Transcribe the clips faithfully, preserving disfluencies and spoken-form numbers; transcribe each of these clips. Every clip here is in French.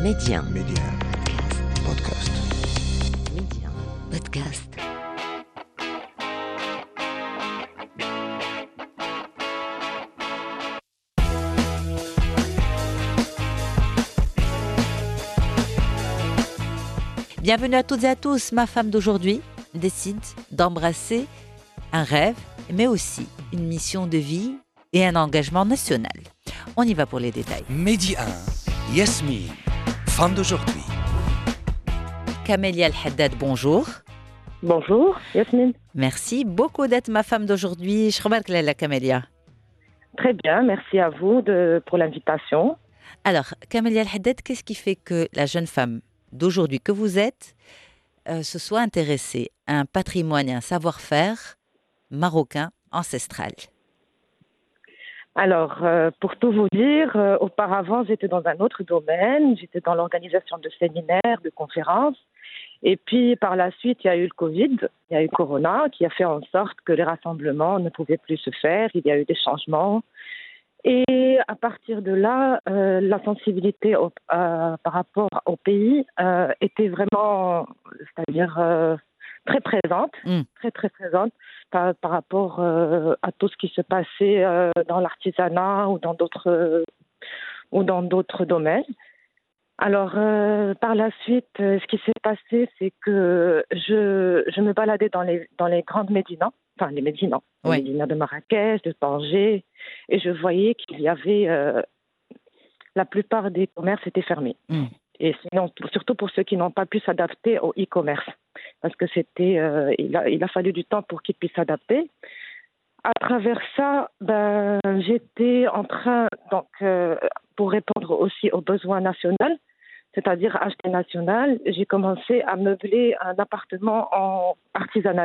Média. Média. Podcast. Média. Podcast. Bienvenue à toutes et à tous. Ma femme d'aujourd'hui décide d'embrasser un rêve, mais aussi une mission de vie et un engagement national. On y va pour les détails. Média un, Yasmine, femme d'aujourd'hui. Camélia El Haddad, bonjour. Bonjour, Yasmine. Merci beaucoup d'être ma femme d'aujourd'hui. Je remarque là, la Camélia. Très bien, merci à vous de, pour l'invitation. Alors, Camélia El Haddad, qu'est-ce qui fait que la jeune femme d'aujourd'hui que vous êtes euh, se soit intéressée à un patrimoine et un savoir-faire marocain ancestral? Alors, euh, pour tout vous dire, euh, auparavant, j'étais dans un autre domaine. J'étais dans l'organisation de séminaires, de conférences. Et puis, par la suite, il y a eu le Covid, il y a eu Corona, qui a fait en sorte que les rassemblements ne pouvaient plus se faire. Il y a eu des changements. Et à partir de là, euh, la sensibilité au, euh, par rapport au pays euh, était vraiment, c'est-à-dire euh, très présente, Mm. très très présente par, par rapport euh, à tout ce qui se passait euh, dans l'artisanat ou dans d'autres euh, ou dans d'autres domaines. Alors euh, par la suite, euh, ce qui s'est passé, c'est que je je me baladais dans les dans les grandes médinas, enfin les médinas, Ouais. les médinas de Marrakech, de Tanger, et je voyais qu'il y avait euh, la plupart des commerces étaient fermés. Mm. Et sinon, surtout pour ceux qui n'ont pas pu s'adapter au e-commerce, parce que c'était, euh, il a, il a fallu du temps pour qu'ils puissent s'adapter. À travers ça, ben, j'étais en train, donc, euh, pour répondre aussi aux besoins nationaux, c'est-à-dire acheter national, j'ai commencé à meubler un appartement en artisanal,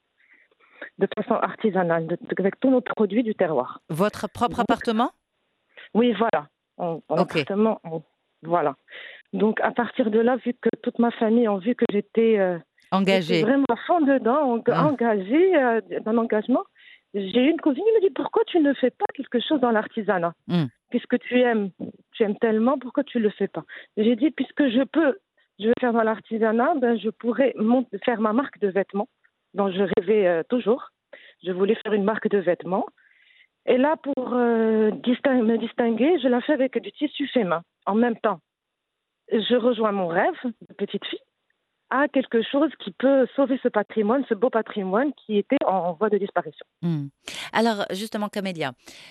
de façon artisanale, de- avec tous nos produits du terroir. Votre propre Donc, appartement? Oui, voilà. En, en Ok. appartement, en- voilà. Donc, à partir de là, vu que toute ma famille a vu que j'étais, euh, j'étais Engagé. vraiment à fond dedans, en- Ah. engagée euh, dans l'engagement, j'ai eu une cousine qui me dit pourquoi tu ne fais pas quelque chose dans l'artisanat? Mm. Puisque tu aimes, tu aimes tellement, pourquoi tu ne le fais pas? J'ai dit, puisque je peux, je vais faire dans l'artisanat, ben, je pourrais mont- faire ma marque de vêtements dont je rêvais euh, toujours. Je voulais faire une marque de vêtements. Et là, pour euh, disting- me distinguer, je la fais avec du tissu fait main. En même temps, je rejoins mon rêve de petite fille à quelque chose qui peut sauver ce patrimoine, ce beau patrimoine qui était en voie de disparition. Mm. Alors, justement, Camélia,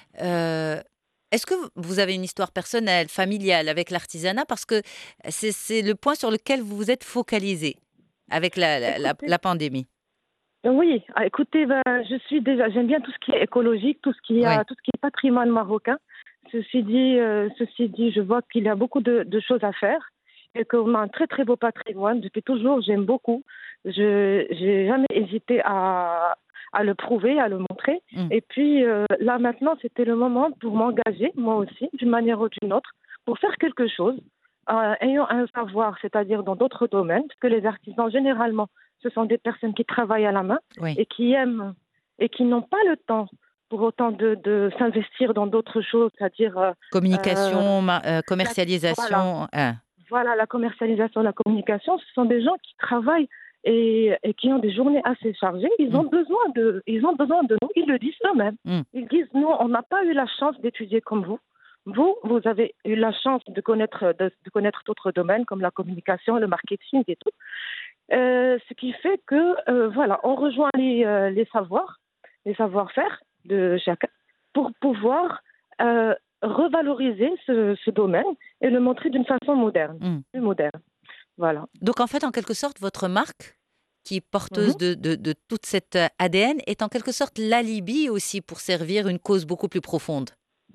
euh, est-ce que vous avez une histoire personnelle, familiale avec l'artisanat? Parce que c'est, c'est le point sur lequel vous vous êtes focalisé avec la, la, la- Écoutez, la pandémie. oui, ah, écoutez, ben, je suis déjà, j'aime bien tout ce qui est écologique, tout ce qui Oui. a, tout ce qui est patrimoine marocain. Ceci dit, euh, ceci dit, je vois qu'il y a beaucoup de, de choses à faire et qu'on a un très très beau patrimoine. Depuis toujours, j'aime beaucoup. Je j'ai jamais hésité à, à le prouver, à le montrer. Mm. Et puis euh, là maintenant, c'était le moment pour m'engager, moi aussi, d'une manière ou d'une autre, pour faire quelque chose, euh, ayant un savoir, c'est-à-dire dans d'autres domaines, parce que les artisans généralement ce sont des personnes qui travaillent à la main Oui. et qui aiment et qui n'ont pas le temps pour autant de, de s'investir dans d'autres choses, c'est-à-dire euh, Communication, ma- euh, voilà, commercialisation. hein. voilà, la commercialisation, la communication. Ce sont des gens qui travaillent et, et qui ont des journées assez chargées. Ils ont Mm. besoin de, ils ont besoin de nous. Ils le disent eux-mêmes. Mm. Ils disent nous, on n'a pas eu la chance d'étudier comme vous. Vous, vous avez eu la chance de connaître, de, de connaître d'autres domaines comme la communication, le marketing et tout. Euh, ce qui fait que, euh, voilà, on rejoint les, euh, les savoirs, les savoir-faire de chacun pour pouvoir euh, revaloriser ce, ce domaine et le montrer d'une façon moderne, Mm. plus moderne. Voilà. Donc, en fait, en quelque sorte, votre marque, qui est Mhm. porteuse de, de, de toute cette euh, A D N, est en quelque sorte l'alibi aussi pour servir une cause beaucoup plus profonde.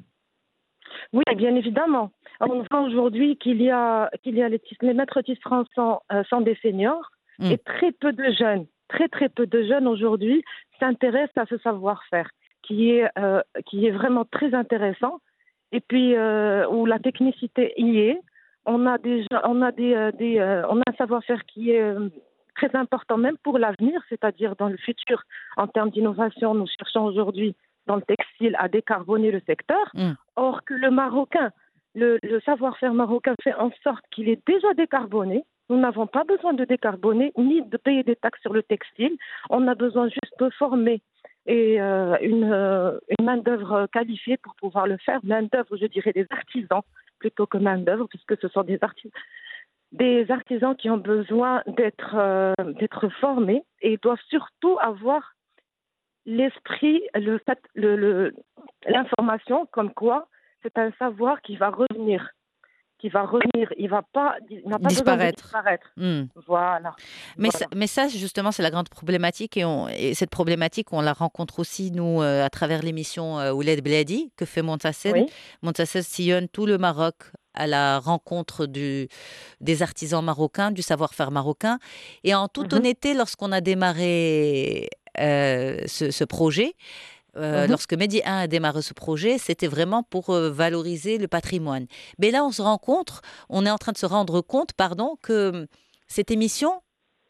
Oui, bien évidemment. On voit aujourd'hui qu'il y a, qu'il y a les, tis- les maîtres tisserands sont, euh, sont des seniors Mm. et très peu de jeunes, très très peu de jeunes aujourd'hui s'intéressent à ce savoir-faire qui est, euh, qui est vraiment très intéressant et puis euh, où la technicité y est. On a des, gens- on a des, euh, des euh, on a un savoir-faire qui est euh, très important même pour l'avenir, c'est-à-dire dans le futur en termes d'innovation. Nous cherchons aujourd'hui dans le textile à décarboner le secteur. Mm. Or que le Marocain le, le savoir-faire marocain fait en sorte qu'il est déjà décarboné. Nous n'avons pas besoin de décarboner ni de payer des taxes sur le textile. On a besoin juste de former et euh, une, euh, une main-d'œuvre qualifiée pour pouvoir le faire. Main-d'œuvre, je dirais des artisans plutôt que main-d'œuvre, puisque ce sont des artisans. Des artisans qui ont besoin d'être euh, d'être formés et doivent surtout avoir l'esprit, le, fait- le, le- l'information comme quoi c'est un savoir qui va revenir, qui va revenir. Il va pas, il n'a pas besoin de Disparaître. disparaître. Hmm. Voilà, Mais, ça, voilà. mais ça, justement, c'est la grande problématique. Et, on, et cette problématique, on la rencontre aussi, nous, euh, à travers l'émission euh, Ouled Bladi, que fait Montasser. Oui. Montasser sillonne tout le Maroc à la rencontre du, des artisans marocains, du savoir-faire marocain. Et en toute Mhm, honnêteté, lorsqu'on a démarré euh, ce, ce projet, euh, mhm. lorsque Mehdi un a démarré ce projet, c'était vraiment pour euh, valoriser le patrimoine. Mais là, on se rencontre, on est en train de se rendre compte, pardon, que hum, cette émission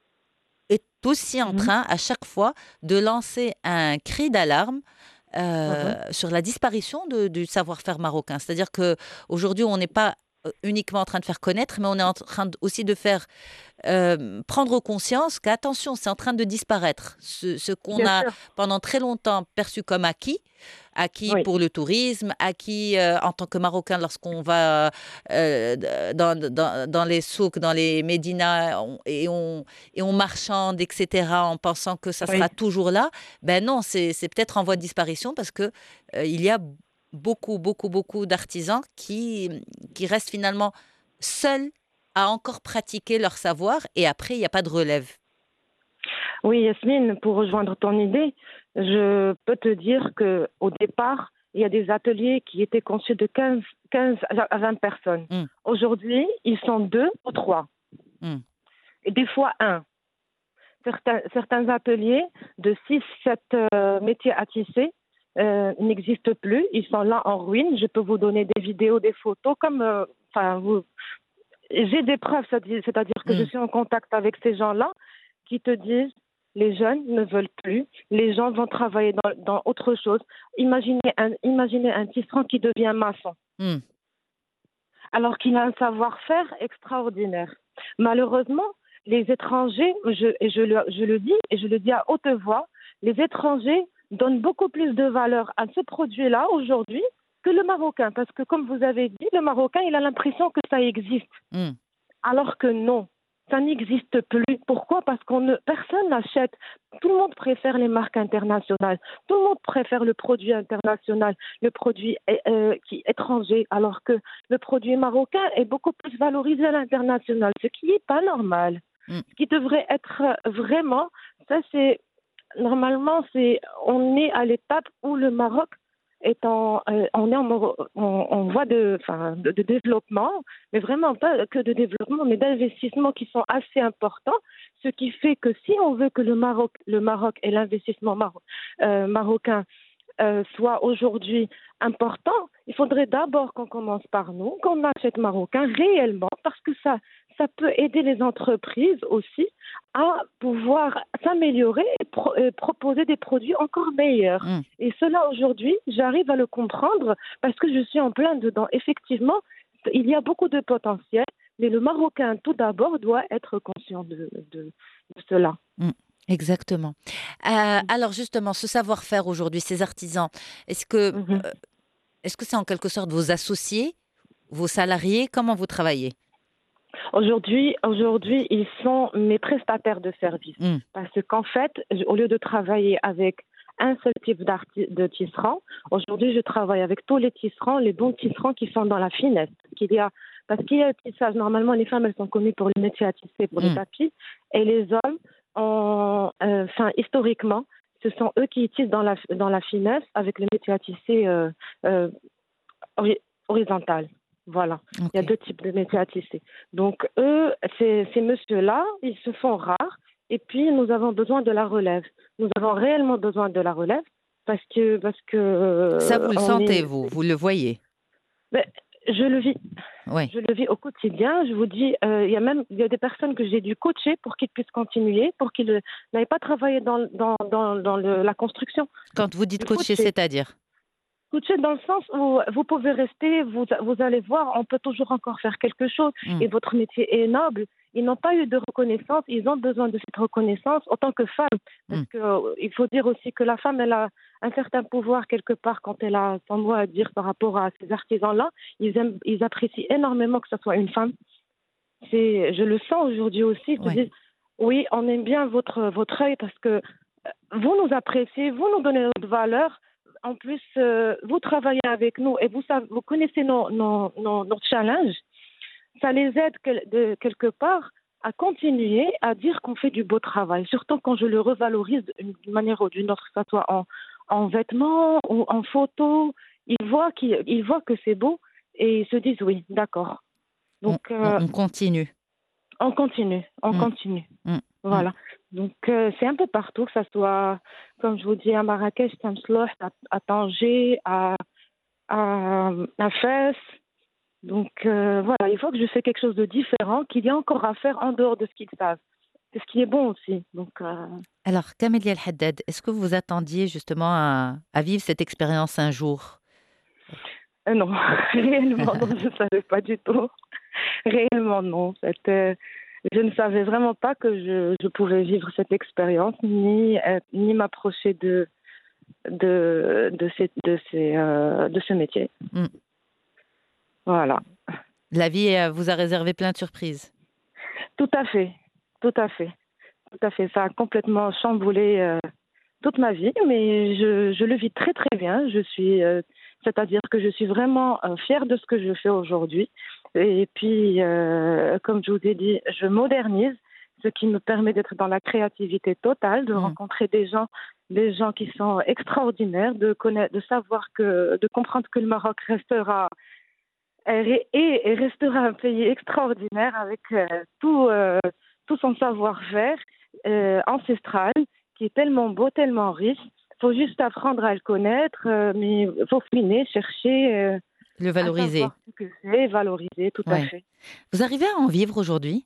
est aussi en Mhm, train, à chaque fois, de lancer un cri d'alarme euh, mhm. sur la disparition de- du savoir-faire marocain. C'est-à-dire que aujourd'hui, on n'est pas euh, uniquement en train de faire connaître, mais on est en train de- aussi de faire euh, prendre conscience qu'attention, c'est en train de disparaître. Ce, ce qu'on Bien a sûr. pendant très longtemps perçu comme acquis, acquis Oui, pour le tourisme, acquis euh, en tant que Marocain lorsqu'on va euh, dans, dans, dans les souks, dans les médinas on- et, on, et on marchande, et cetera, en pensant que ça oui. sera toujours là. Ben non, c'est, c'est peut-être en voie de disparition parce que euh, il y a beaucoup, beaucoup, beaucoup d'artisans qui, qui restent finalement seuls à encore pratiquer leur savoir et après, il n'y a pas de relève. Oui, Yasmine, pour rejoindre ton idée, je peux te dire que au départ, il y a des ateliers qui étaient conçus de quinze, quinze à vingt personnes. Hum, Aujourd'hui, ils sont deux ou trois, hum, et des fois un. Certains, certains ateliers de six, sept euh, métiers à tisser euh, n'existent plus. Ils sont là en ruine. Je peux vous donner des vidéos, des photos, comme, euh, enfin, vous, j'ai des preuves, c'est-à-dire c'est-à-dire que je hum, suis en contact avec ces gens-là qui te disent les jeunes ne veulent plus, les gens vont travailler dans, dans autre chose. Imaginez un, imaginez un tisserand qui devient maçon, hum, alors qu'il a un savoir-faire extraordinaire. Malheureusement, les étrangers, je, et je le, je le dis et je le dis à haute voix, les étrangers donnent beaucoup plus de valeur à ce produit-là aujourd'hui que le Marocain, parce que comme vous avez dit, le Marocain, il a l'impression que ça existe. hum. Alors que non, ça n'existe plus. Pourquoi? Parce qu'on ne, personne n'achète. Tout le monde préfère les marques internationales. Tout le monde préfère le produit international, le produit euh, qui étranger, alors que le produit marocain est beaucoup plus valorisé à l'international, ce qui n'est pas normal. Mm. Ce qui devrait être vraiment, ça c'est normalement c'est, on est à l'étape où le Maroc est en, euh, on est en, en, en voie de, enfin, de, de développement, mais vraiment pas que de développement, mais d'investissements qui sont assez importants, ce qui fait que si on veut que le Maroc, le Maroc et l'investissement maro- euh, marocain euh, soit aujourd'hui important, il faudrait d'abord qu'on commence par nous, qu'on achète marocain réellement, parce que ça, ça peut aider les entreprises aussi à pouvoir s'améliorer et, pro- et proposer des produits encore meilleurs. Mm. Et cela, aujourd'hui, j'arrive à le comprendre parce que je suis en plein dedans. Effectivement, il y a beaucoup de potentiel, mais le Marocain, tout d'abord, doit être conscient de, de, de cela. Mm. Exactement. Euh, alors justement, ce savoir-faire aujourd'hui, ces artisans, est-ce que Mhm. euh, est-ce que c'est en quelque sorte vos associés, vos salariés? Comment vous travaillez? Aujourd'hui, aujourd'hui, ils sont mes prestataires de services. Mm. Parce qu'en fait, je- au lieu de travailler avec un seul type d'arti- de tisserand, aujourd'hui, je travaille avec tous les tisserands, les bons tisserands qui sont dans la finesse. Qu'il y a, parce qu'il y a le tissage, normalement, les femmes, elles sont connues pour le métier à tisser, pour les Mm. tapis, et les hommes, ont, euh, enfin, historiquement, ce sont eux qui tissent dans la, dans la finesse avec le métier à tisser euh, euh, hori- horizontal. Voilà. Il y a Ok. deux types de métiers à tisser. Donc, eux, ces, ces messieurs-là, ils se font rares. Et puis, nous avons besoin de la relève. Nous avons réellement besoin de la relève parce que, parce que Ça, euh, vous le on sentez, est. vous, vous le voyez. Ben, je le vis. Oui. Je le vis au quotidien. Je vous dis, euh, il y a même il y a des personnes que j'ai dû coacher pour qu'ils puissent continuer, pour qu'ils n'aillent pas travailler dans, dans, dans, dans le- la construction. Quand vous dites Du coacher, coacher. c'est-à-dire? Tout de suite, dans le sens où vous pouvez rester, vous, vous allez voir, on peut toujours encore faire quelque chose. Mm. Et votre métier est noble. Ils n'ont pas eu de reconnaissance. Ils ont besoin de cette reconnaissance en tant que femme. Parce Mm. que euh, il faut dire aussi que la femme, elle a un certain pouvoir quelque part quand elle a son mot à dire par rapport à ces artisans-là. Ils aiment, ils apprécient énormément que ce soit une femme. C'est, je le sens aujourd'hui aussi. Ils te Ouais. disent, oui, on aime bien votre, votre œil parce que euh, vous nous appréciez, vous nous donnez notre valeur. En plus, euh, vous travaillez avec nous et vous, savez, vous connaissez nos, nos, nos, nos challenges. Ça les aide quel- de, quelque part à continuer à dire qu'on fait du beau travail, surtout quand je le revalorise d'une manière ou d'une autre, que ce soit en, en vêtements ou en photos. Ils voient, qu'ils, ils voient que c'est beau et ils se disent oui, d'accord. On, Donc, on- euh, on continue. on continue, on Mm. continue. Mm. Mm. Voilà. Donc, euh, c'est un peu partout, que ce soit, comme je vous dis, à Marrakech, Tamslouh, à, à Tanger, à, à, à Fès. Donc, euh, voilà, il faut que je fasse quelque chose de différent, qu'il y a encore à faire en dehors de ce qu'ils savent. C'est ce qui est bon aussi. Donc, euh, Alors, Camélia El Haddad, est-ce que vous attendiez justement à, à vivre cette expérience un jour? euh, non, réellement, non, je ne savais pas du tout. Réellement, non. C'était, je ne savais vraiment pas que je, je pouvais vivre cette expérience, ni, euh, ni m'approcher de, de, de, ces, de, ces, euh, de ce métier. Mm. Voilà. La vie euh, vous a réservé plein de surprises. Tout à fait. Tout à fait. Tout à fait. Ça a complètement chamboulé euh, toute ma vie, mais je, je le vis très très bien. Je suis, euh, c'est-à-dire que je suis vraiment euh, fière de ce que je fais aujourd'hui. Et puis, euh, comme je vous ai dit, je modernise, ce qui me permet d'être dans la créativité totale, de Mm. rencontrer des gens, des gens qui sont extraordinaires, de connaître, de savoir que, de comprendre que le Maroc restera et, et restera un pays extraordinaire avec euh, tout, euh, tout son savoir-faire euh, ancestral qui est tellement beau, tellement riche. Il faut juste apprendre à le connaître, euh, mais il faut fouiner, chercher euh, Le à valoriser. savoir ce que c'est, valoriser, tout à Ouais. fait. Vous arrivez à en vivre aujourd'hui?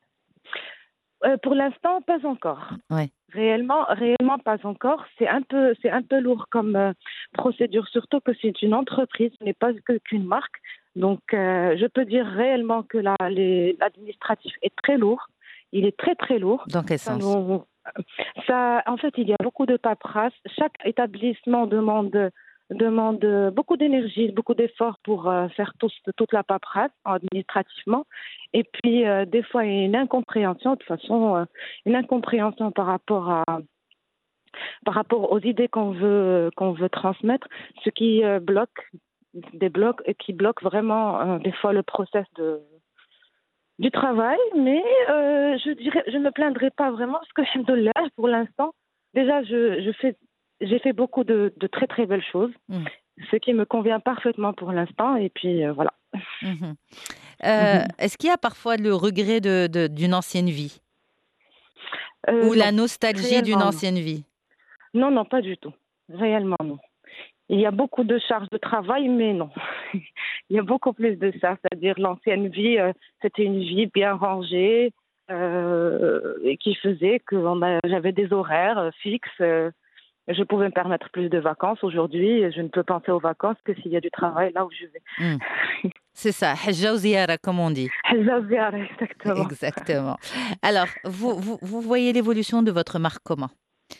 Euh, pour l'instant, pas encore. Ouais. Réellement, réellement pas encore. C'est un peu, c'est un peu lourd comme euh, procédure, surtout que c'est une entreprise, ce n'est pas que qu'une marque. Donc, euh, je peux dire réellement que la- les- l'administratif est très lourd. Il est très très lourd. Dans quel Ça sens? nous, ça, en fait, il y a beaucoup de paperasse. Chaque établissement demande demande beaucoup d'énergie, beaucoup d'efforts pour euh, faire tout- toute la paperasse administrativement. Et puis, euh, des fois, il y a une incompréhension, de toute façon, euh, une incompréhension par rapport à par rapport aux idées qu'on veut qu'on veut transmettre, ce qui euh, bloque des blocs et qui bloque vraiment euh, des fois le process de du travail. Mais euh, je dirais, je ne me plaindrai pas vraiment parce que alhamdoulilah, pour l'instant, déjà, je, je fais j'ai fait beaucoup de, de très très belles choses, Mm. ce qui me convient parfaitement pour l'instant. Et puis euh, voilà. Mhm. Euh, est-ce qu'il y a parfois le regret de, de- d'une ancienne vie Euh, ou la non, nostalgie d'une réellement non. ancienne vie? Non, non, pas du tout. Réellement non. Il y a beaucoup de charges de travail, mais non. Il y a beaucoup plus de ça. C'est-à-dire l'ancienne vie, euh, c'était une vie bien rangée euh, et qui faisait que on a- j'avais des horaires euh, fixes. euh, je pouvais me permettre plus de vacances. Aujourd'hui, je ne peux penser aux vacances que s'il y a du travail là où je vais. Mm. C'est ça, hajja ou ziyara, comme on dit. Exactement. Exactement. Alors, vous, vous, vous voyez l'évolution de votre marque comment?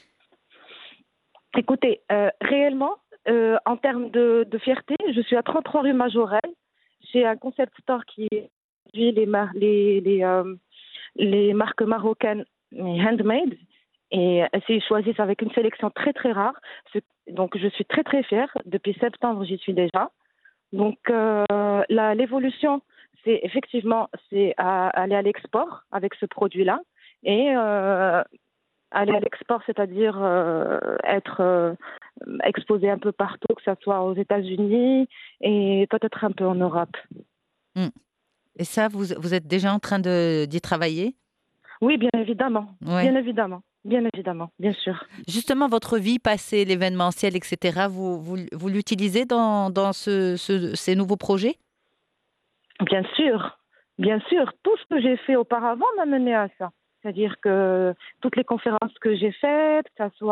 Écoutez, euh, réellement, euh, en termes de, de fierté, je suis à trente-trois rue Majorelle. J'ai un concept store qui produit les, mar- les, les, euh, les marques marocaines mais handmade. Et c'est choisi avec une sélection très très rare. Ce- Donc je suis très très fière. Depuis septembre, j'y suis déjà. Donc euh, la- l'évolution, c'est effectivement c'est à, aller à l'export avec ce produit-là. Et euh, aller à l'export, c'est-à-dire euh, être euh, exposé un peu partout, que ce soit aux États-Unis et peut-être un peu en Europe. Mm. Et ça, vous, vous êtes déjà en train de, d'y travailler? Oui, bien évidemment, Ouais. bien évidemment, bien évidemment, bien sûr. Justement, votre vie passée, l'événementiel, et cetera, vous, vous, vous l'utilisez dans, dans ce, ce- ces nouveaux projets? Bien sûr, bien sûr, tout ce que j'ai fait auparavant m'a mené à ça. C'est-à-dire que toutes les conférences que j'ai faites, que ce soit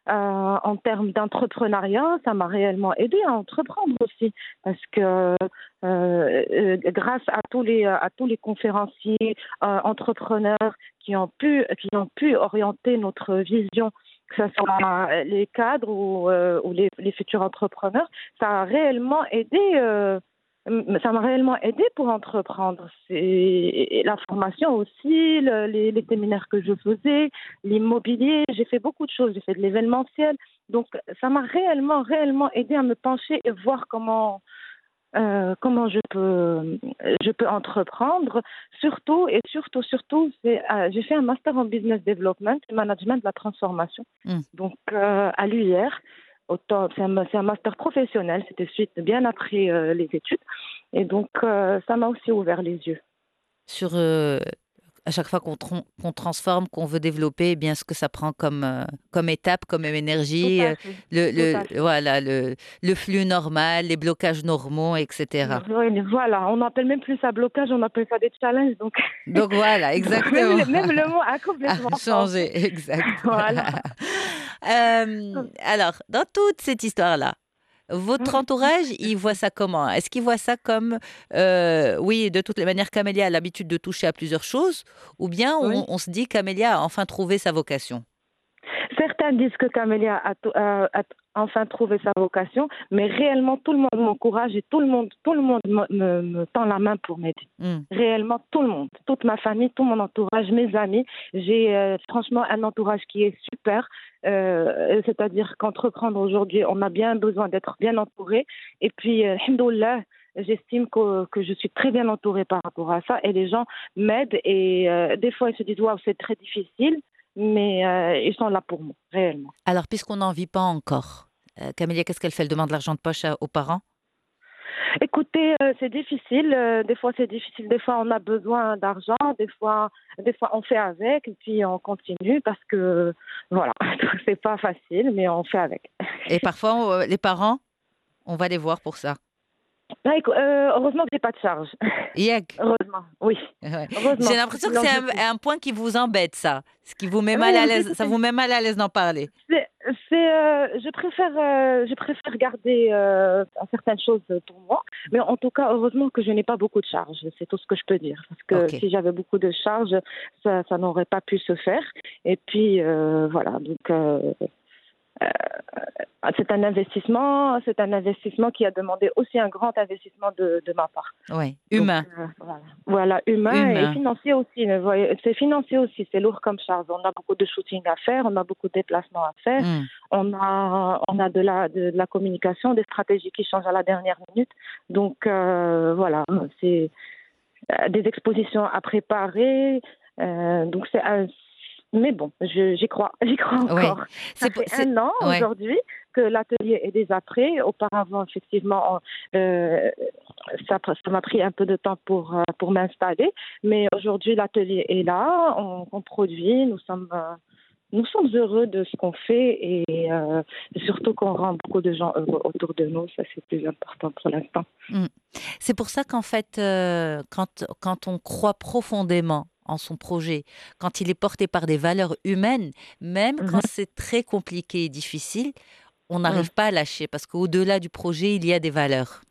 en termes d'entrepreneuriat, ça m'a réellement aidé à entreprendre aussi, parce que euh, euh, grâce à tous les à tous les conférenciers euh, entrepreneurs qui ont pu qui ont pu orienter notre vision, que ce soit les cadres ou, euh, ou les, les futurs entrepreneurs, ça a réellement aidé. Euh, ça m'a réellement aidé pour entreprendre. C'est la formation aussi, le, les, les séminaires que je faisais, l'immobilier. J'ai fait beaucoup de choses. J'ai fait de l'événementiel. Donc, ça m'a réellement, réellement aidé à me pencher et voir comment euh, comment je peux je peux entreprendre. Surtout et surtout surtout, c'est, euh, j'ai fait un master en business development et management de la transformation. Mm. Donc, euh, à l'U I R. Autant, c'est, un, c'est un master professionnel, c'était suite bien après euh, les études. Et donc, euh, ça m'a aussi ouvert les yeux. Sur, euh, à chaque fois qu'on, tron- qu'on transforme, qu'on veut développer, eh bien ce que ça prend comme, euh, comme étape, comme Tout énergie, à euh, fait. le, Tout à le, fait. voilà, le, le flux normal, les blocages normaux, et cetera. Oui, voilà, on n'appelle même plus ça blocage, on appelle ça des challenges. Donc, Donc voilà, donc même, exactement. le, même le mot a À complètement changé. changer, exact. Voilà. Euh, alors, dans toute cette histoire-là, votre entourage, il voit ça comment? Est-ce qu'il voit ça comme, euh, oui, de toutes les manières, Camélia a l'habitude de toucher à plusieurs choses, ou bien on, Oui. on se dit Camélia a enfin trouvé sa vocation? Certains disent que Camélia a, to- a- a enfin trouvé sa vocation, mais réellement tout le monde m'encourage et tout le monde, tout le monde me, me- me tend la main pour m'aider. Hmm. Réellement tout le monde, toute ma famille, tout mon entourage, mes amis. J'ai euh, franchement un entourage qui est super. Euh, c'est-à-dire qu'entreprendre aujourd'hui, on a bien besoin d'être bien entouré. Et puis, euh, alhamdoulilah, j'estime que, que je suis très bien entourée par rapport à ça. Et les gens m'aident et euh, des fois ils se disent waouh, c'est très difficile. Mais euh, ils sont là pour moi, réellement. Alors, puisqu'on n'en vit pas encore, euh, Camélia, qu'est-ce qu'elle fait? Elle demande de l'argent de poche à- aux parents? Écoutez, euh, c'est difficile. euh, des fois, c'est difficile. Des fois, on a besoin d'argent. Des fois, des fois, on fait avec et puis on continue parce que, voilà, c'est pas facile, mais on fait avec. Et parfois, on- les parents, on va les voir pour ça. Là, écou- euh, heureusement que j'ai pas de charge. Yek. Heureusement, oui. Ouais. Heureusement. J'ai l'impression que Sinon, c'est je un, sais. un point qui vous embête, ça. Ce qui vous met mal à Ouais, l'aise. c'est- Ça vous met mal à l'aise d'en parler. c'est, c'est, euh, je préfère, euh, je préfère garder euh, certaines choses pour moi. Mais en tout cas, heureusement que je n'ai pas beaucoup de charges. C'est tout ce que je peux dire. Parce que Ok. si j'avais beaucoup de charges, ça, ça n'aurait pas pu se faire. Et puis, euh, voilà. Donc, euh, euh, c'est un investissement. C'est un investissement qui a demandé aussi un grand investissement de, de ma part. Ouais. Donc, Humain. euh, voilà. Voilà, humain et Humain. financier aussi. Vous voyez, c'est financier aussi, c'est lourd comme charge. On a beaucoup de shooting à faire, on a beaucoup de déplacements à faire, Hmm. on a, on a de la, de, de la communication, des stratégies qui changent à la dernière minute. Donc euh, voilà, c'est euh, des expositions à préparer. Euh, donc c'est un mais bon, je, j'y crois, j'y crois Ouais. encore. Ça C'est, po- fait c'est, un an ouais. aujourd'hui que l'atelier est déjà prêt. Auparavant, effectivement, on- euh, ça, ça m'a pris un peu de temps pour, euh, pour m'installer. Mais aujourd'hui, l'atelier est là, on, on produit, nous sommes, euh, nous sommes heureux de ce qu'on fait et euh, surtout qu'on rend beaucoup de gens heureux autour de nous. Ça, c'est plus important pour l'instant. Hmm. C'est pour ça qu'en fait, euh, quand, quand on croit profondément en son projet, quand il est porté par des valeurs humaines, même quand Mhm. c'est très compliqué et difficile, on Mhm. n'arrive pas à lâcher parce qu'au-delà du projet, il y a des valeurs.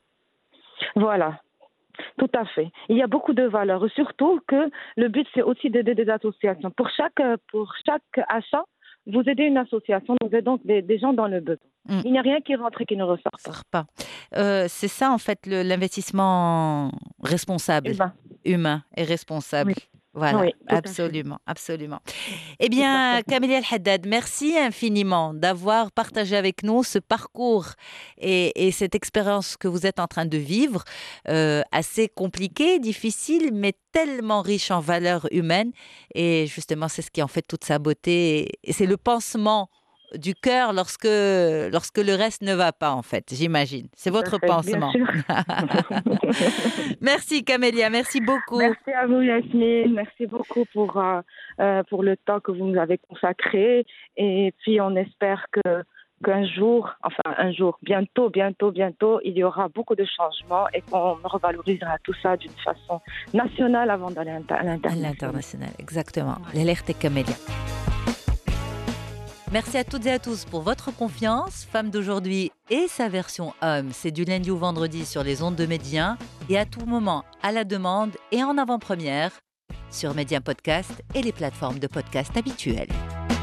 Voilà. Tout à fait. Il y a beaucoup de valeurs. Surtout que le but, c'est aussi d'aider des associations. Pour chaque, pour chaque achat, vous aidez une association, vous aidez donc des, des gens dans le besoin. Mm. Il n'y a rien qui rentre et qui ne ressort Ça pas. sort pas. Euh, c'est ça, en fait, le- l'investissement responsable, Humain. humain et responsable. Oui. Voilà, Oui, tout à fait. absolument, absolument. Eh bien, Exactement. Camélia El Haddad, merci infiniment d'avoir partagé avec nous ce parcours et, et cette expérience que vous êtes en train de vivre, euh, assez compliquée, difficile, mais tellement riche en valeurs humaines. Et justement, c'est ce qui en fait toute sa beauté. Et c'est le pansement du cœur lorsque, lorsque le reste ne va pas, en fait, j'imagine. C'est Tout à votre fait, bien pansement. sûr. Merci, Camélia, merci beaucoup. Merci à vous, Yasmine. Merci beaucoup pour, euh, euh, pour le temps que vous nous avez consacré. Et puis, on espère que qu'un jour, enfin un jour, bientôt, bientôt, bientôt, il y aura beaucoup de changements et qu'on revalorisera tout ça d'une façon nationale avant d'aller à À l'international. l'international, exactement. L'alerte est Camélia. Merci à toutes et à tous pour votre confiance. Femme d'aujourd'hui et sa version homme, c'est du lundi au vendredi sur les ondes de Média et à tout moment à la demande et en avant-première sur Média Podcast et les plateformes de podcast habituelles.